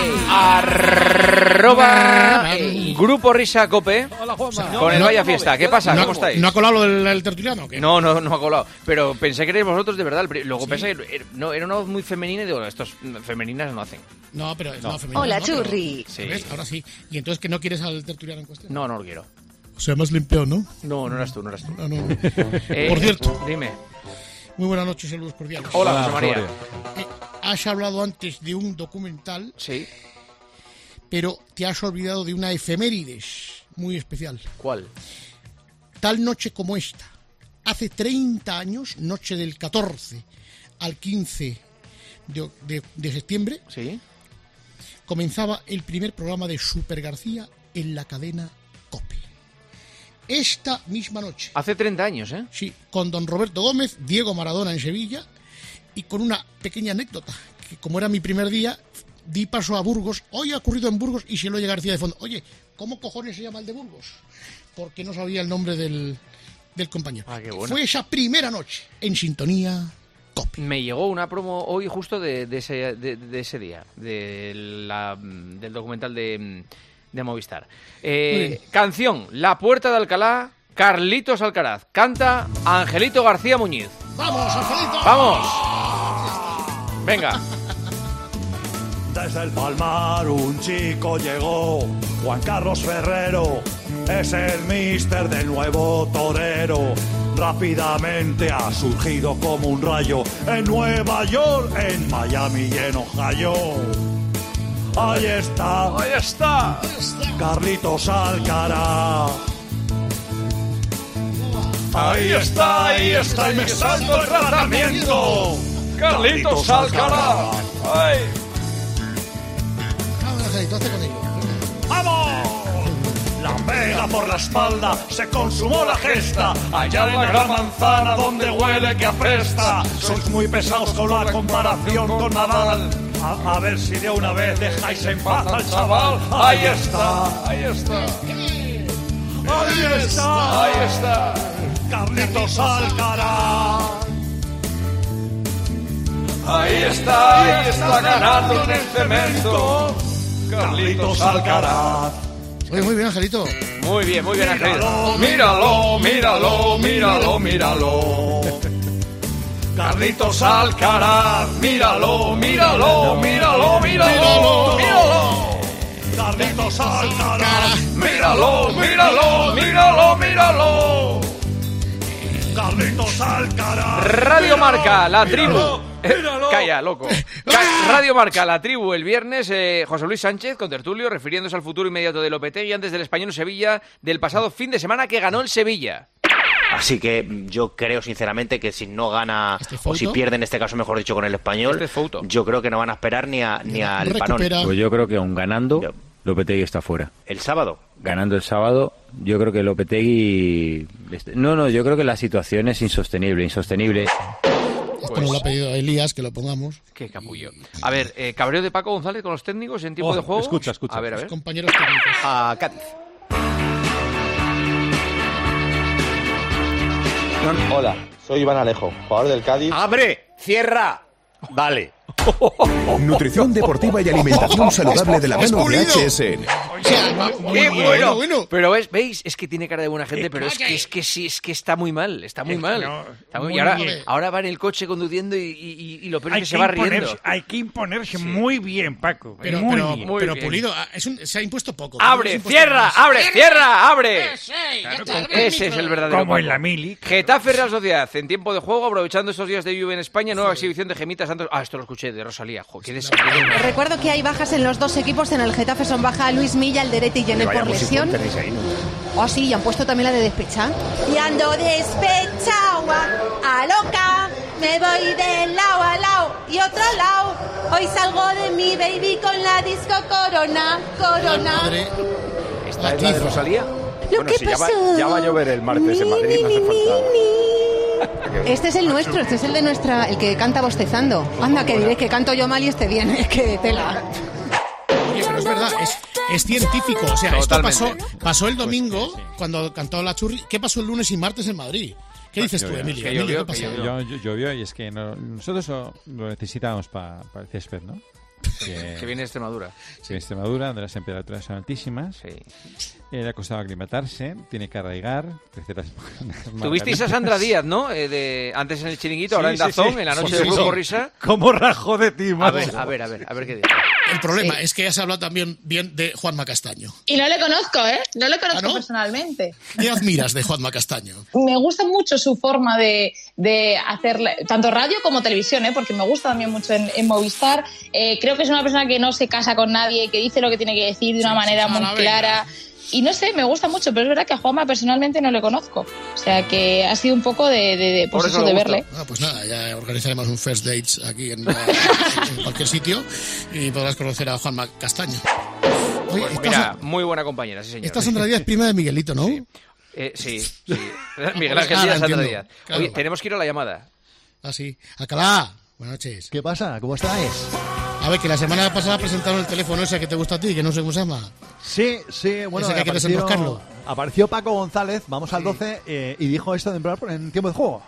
Grupo Risa Cope. Con el Vaya Fiesta. ¿Qué pasa? ¿Cómo estáis? ¿No ha colado el tertuliano o qué? No ha colado. Pero pensé que erais vosotros de verdad. Luego pensé que era una voz muy femenina y digo, estos femeninas no hacen. No, pero no, femenina. Hola, no, Churri. Sí. ¿Ves? Ahora sí. ¿Y entonces que no quieres al tertuliano en cuestión? No lo quiero. O sea, más limpio, ¿no? No eras tú. No. Por cierto. Dime. Muy buenas noches, saludos cordiales. Hola, José María. Has hablado antes de un documental. Sí. Pero te has olvidado de una efemérides muy especial. ¿Cuál? Tal noche como esta, hace 30 años, noche del 14 al 15 de septiembre, ¿Sí? comenzaba el primer programa de Super García en la cadena COPE. Esta misma noche. Hace 30 años, ¿eh? Sí, con don Roberto Gómez, Diego Maradona en Sevilla, y con una pequeña anécdota, que como era mi primer día, di paso a Burgos. Hoy ha ocurrido en Burgos y se lo oye García de fondo. Oye, ¿cómo cojones se llama el de Burgos? Porque no sabía el nombre del compañero. Ah, qué bueno. Fue esa primera noche en sintonía COPE. Me llegó una promo hoy justo de ese día, del documental de Movistar. Canción, La Puerta de Alcalá, Carlitos Alcaraz. Canta Angelito García Muñiz. ¡Vamos, Angelito! ¡Vamos! Venga. Desde el Palmar un chico llegó, Juan Carlos Ferrero, es el míster del nuevo torero. Rápidamente ha surgido como un rayo en Nueva York, en Miami y en Ohio. Ahí está, Carlitos Alcaraz. Ahí está, y me salto el tratamiento. Carlitos Alcaraz. ¡Ay! Hace con ello. ¡Vamos! La pega por la espalda, se consumó la gesta. Allá en la gran manzana donde huele que apesta. Sois muy pesados con la comparación con Nadal. A ver si de una vez dejáis en paz al chaval. Ahí está. Ahí está. Carlitos Alcaraz. Ahí está ganando en el cemento. Carlitos Alcaraz. Oye, muy bien, Angelito. Muy bien, Angelito. Míralo. Carlitos Alcaraz. Míralo. Carlitos Alcaraz. Míralo. Carlitos Alcaraz. Radio Marca, la tribu. Calla, loco. Radio Marca, la tribu, el viernes, José Luis Sánchez con tertulio, refiriéndose al futuro inmediato de Lopetegui antes del Español Sevilla del pasado fin de semana que ganó el Sevilla. Así que yo creo sinceramente que si no gana, o si pierde en este caso, mejor dicho, con el Español, yo creo que no van a esperar ni al Panón. Pues yo creo que aún ganando, Lopetegui está fuera. ¿El sábado? Ganando el sábado, yo creo que Lopetegui... No, yo creo que la situación es insostenible. Esto nos lo ha pedido Elías, que lo pongamos. Qué capullo. A ver, cabreo de Paco González con los técnicos en tiempo de juego. Escucha. A ver. Los compañeros técnicos. A Cádiz. Hola, soy Iván Alejo, jugador del Cádiz. ¡Abre! ¡Cierra! Vale. Nutrición deportiva y alimentación saludable de la mano de HSN. ¡Qué bueno! Pero veis, es que tiene cara de buena gente, pero es que está muy mal, y ahora va en el coche conduciendo y lo peor es que se va riendo. Hay que imponerse muy bien, Paco. Pero bien. Pulido, se ha impuesto poco. ¡Abre! ¡Cierra! Ese es el verdadero Como Paco. en la mili. Getafe Real Sociedad, en tiempo de juego, aprovechando estos días de lluvia en España, nueva exhibición de Gemitas Santos. Esto lo escuché de Rosalía. Recuerdo que hay bajas en los dos equipos. En el Getafe son baja Luis Milla, Alderete y Jenner por lesión. Oh, sí, y han puesto también la de despechar. Y ando despechado a loca. Me voy de lado a lado y otro lado. Hoy salgo de mi baby con la disco Corona. ¿Esta es la de Rosalía? Ya va a llover el martes en Madrid, no hace falta. Este es el nuestro, este es el de nuestra, el que canta bostezando. Anda, que diré que canto yo mal y esté bien, es que tela. Oye, pero es verdad, es científico. O sea, totalmente. Esto pasó el domingo, cuando cantó la Churri. ¿Qué pasó el lunes y martes en Madrid? ¿Qué dices tú, Emilio? Llovió, ¿Qué pasó? Llovió y es que nosotros lo necesitábamos para el césped, ¿no? Que viene de Extremadura. Sí, de Extremadura, donde las temperaturas son altísimas. Sí. Le ha costado aclimatarse, tiene que arraigar, crecer las Tuvisteis a Sandra Díaz, ¿no? Antes en el Chiringuito, ahora en Dazón, en la noche del Grupo Risa. ¿Cómo rajó de ti, A ver qué dice. El problema es que ya se habla también bien de Juanma Castaño. Y no le conozco, ¿eh? No le conozco personalmente. ¿Qué admiras de Juanma Castaño? Me gusta mucho su forma de hacer tanto radio como televisión, ¿eh? Porque me gusta también mucho en Movistar. Creo que es una persona que no se casa con nadie, que dice lo que tiene que decir de una manera muy clara. Y no sé, me gusta mucho, pero es verdad que a Juanma personalmente no le conozco. O sea que ha sido un poco de verle. Pues nada, ya organizaremos un first dates aquí en cualquier sitio y podrás conocer a Juanma Castaño. Oye, pues mira, muy buena compañera, sí señor. Esta Sandra Díaz es prima de Miguelito, ¿no? Sí. Miguel Ángel Díaz, Sandra Díaz. Claro. Oye, tenemos que ir a la llamada. Ah, sí. Alcalá, buenas noches. ¿Qué pasa? ¿Cómo estáis? A ver, que la semana pasada presentaron el teléfono ese que te gusta a ti, que no sé cómo se llama. Sí, bueno, ese que desembarcarlo. Apareció Paco González, vamos al 12, y dijo esto de entrar en tiempo de juego.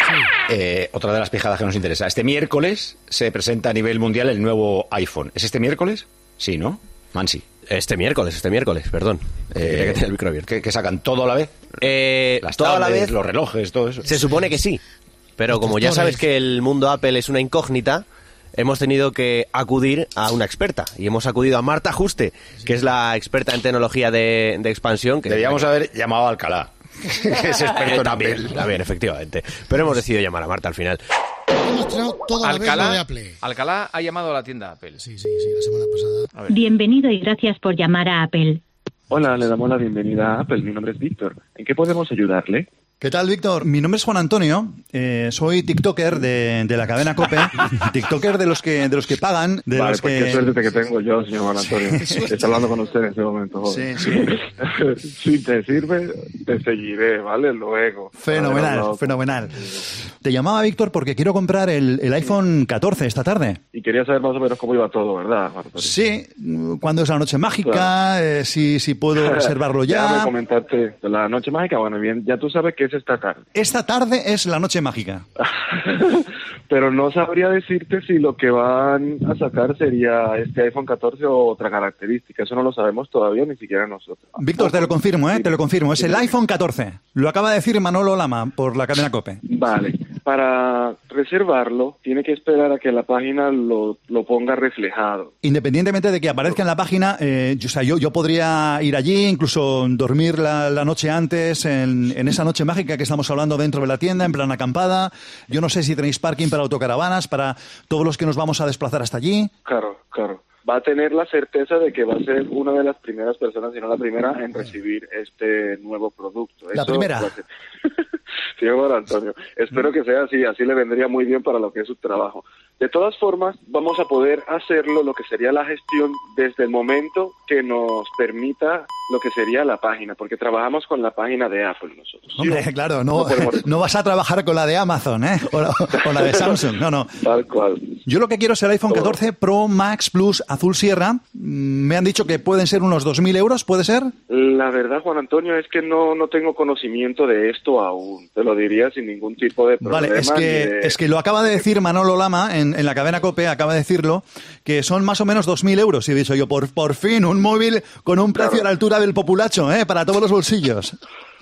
Sí. Otra de las pijadas que nos interesa. Este miércoles se presenta a nivel mundial el nuevo iPhone. ¿Es este miércoles? Sí, ¿no? Mansi. Este miércoles, perdón. Tendría que tener el micro abierto. ¿Que sacan todo a la vez? Las toda tablets, la vez. Los relojes, todo eso. Se supone que sí. Pero como ya sabes que el mundo Apple es una incógnita, hemos tenido que acudir a una experta. Y hemos acudido a Marta Juste, que es la experta en tecnología de expansión. Deberíamos haber llamado a Alcalá, que es experto en Apple. También, efectivamente. Pero hemos decidido llamar a Marta al final. Hemos traído toda la vez lo de Apple. Alcalá ha llamado a la tienda Apple. Sí, la semana pasada. Bienvenido y gracias por llamar a Apple. Hola, le damos la bienvenida a Apple. Mi nombre es Víctor. ¿En qué podemos ayudarle? ¿Qué tal, Víctor? Mi nombre es Juan Antonio, soy tiktoker de la cadena COPE, tiktoker de los que pagan, de vale, los pues que... qué suerte que tengo yo, señor Juan Antonio. Estoy hablando con usted en este momento, joven. Sí. Si te sirve, te seguiré, ¿vale? Luego. Fenomenal. Te llamaba, Víctor, porque quiero comprar el iPhone 14 esta tarde. Y quería saber más o menos cómo iba todo, ¿verdad, Juan Antonio? Sí, cuándo es la noche mágica, claro. si puedo reservarlo ya. Déjame comentarte, la noche mágica, bueno, bien, ya tú sabes que es esta tarde. Esta tarde es la noche mágica. Pero no sabría decirte si lo que van a sacar sería este iPhone 14 o otra característica. Eso no lo sabemos todavía, ni siquiera nosotros. Víctor, te lo confirmo, te lo confirmo. Es el iPhone 14. Lo acaba de decir Manolo Lama por la cadena COPE. Vale. Para reservarlo, tiene que esperar a que la página lo ponga reflejado. Independientemente de que aparezca en la página, yo podría ir allí, incluso dormir la noche antes, en esa noche mágica que estamos hablando dentro de la tienda, en plan acampada. Yo no sé si tenéis parking para autocaravanas, para todos los que nos vamos a desplazar hasta allí. Claro. Va a tener la certeza de que va a ser una de las primeras personas, si no la primera, en recibir este nuevo producto. La primera. Señor Antonio, espero que sea así le vendría muy bien para lo que es su trabajo. De todas formas, vamos a poder hacerlo, lo que sería la gestión, desde el momento que nos permita lo que sería la página, porque trabajamos con la página de Apple nosotros. Hombre, claro, no vas a trabajar con la de Amazon, o la de Samsung, no. Tal cual. Yo lo que quiero es el iPhone 14 Pro Max Plus Azul Sierra. Me han dicho que pueden ser unos 2.000 euros, ¿puede ser? La verdad, Juan Antonio, es que no tengo conocimiento de esto aún. Te lo diría sin ningún tipo de problema. Vale, es que lo acaba de decir Manolo Lama en la cadena COPE, acaba de decirlo, que son más o menos 2.000 euros. Y he dicho yo, por fin, un móvil con un precio a la altura del populacho, para todos los bolsillos.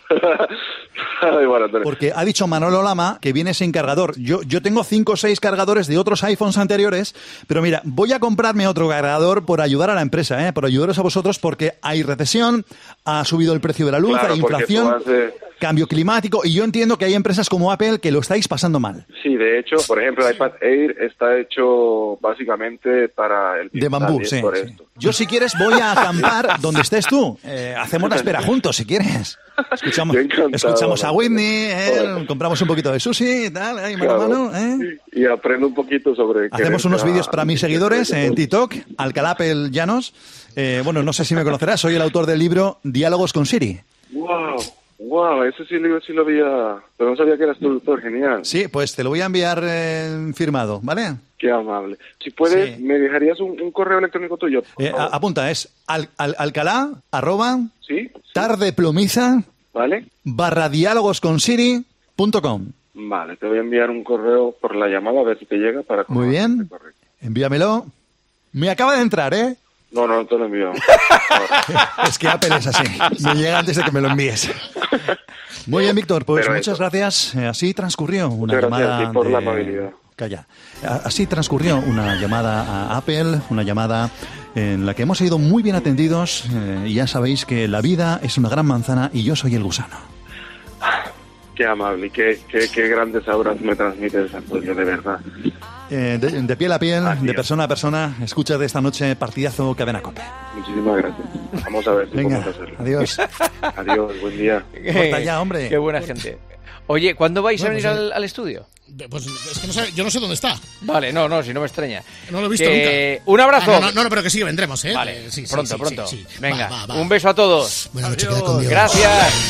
Porque ha dicho Manolo Lama que viene sin cargador. Yo tengo 5 o 6 cargadores de otros iPhones anteriores, pero mira, voy a comprarme otro cargador por ayudar a la empresa, por ayudaros a vosotros, porque hay recesión, ha subido el precio de la luz, hay inflación, cambio climático, y yo entiendo que hay empresas como Apple que lo estáis pasando mal. Sí, de hecho, por ejemplo, el iPad Air está hecho básicamente para el... De bambú, sí. Yo, si quieres, voy a acampar donde estés tú. Hacemos la espera juntos, si quieres. Escuchamos a Whitney, compramos un poquito de sushi y tal, mano a mano. Y aprendo un poquito sobre... Hacemos unos vídeos para mis seguidores en TikTok, Alcalá Apple Llanos. No sé si me conocerás, soy el autor del libro Diálogos con Siri. Wow, ese sí lo había... Pero no sabía que eras tu autor, genial. Sí, pues te lo voy a enviar firmado, ¿vale? Qué amable. Si puedes, ¿me dejarías un correo electrónico tuyo? Apunta, es alcalá, @ ¿Sí? tardeplomiza, ¿vale? /diálogosconsiri.com. Vale, te voy a enviar un correo por la llamada a ver si te llega para... Muy bien, envíamelo. Me acaba de entrar, ¿eh? No te lo envío. Es que Apple es así. Me llega antes de que me lo envíes. Muy bien, Víctor, pues Pero muchas gracias. Así transcurrió una Muchas llamada gracias a ti por la amabilidad. Calla. Así transcurrió una llamada a Apple, una llamada en la que hemos sido muy bien atendidos. Y ya sabéis que la vida es una gran manzana y yo soy el gusano. Qué amable y qué grandes auras me transmites, Antonio, de verdad. De piel a piel, de persona a persona, escucha de esta noche partidazo Cadena COPE. Muchísimas gracias. Vamos a ver si podemos hacerlo. Adiós. Adiós, buen día. Corta ya, hombre. Qué buena gente. Oye, ¿cuándo vais a venir al estudio? Pues es que no sé, yo no sé dónde está. Vale, no, si no me extraña. No lo he visto nunca. Un abrazo. No, pero que sí que vendremos, ¿eh? Vale, sí, pronto. sí. Venga, Va. un beso a todos. Buenas noches, queda con Dios. Gracias.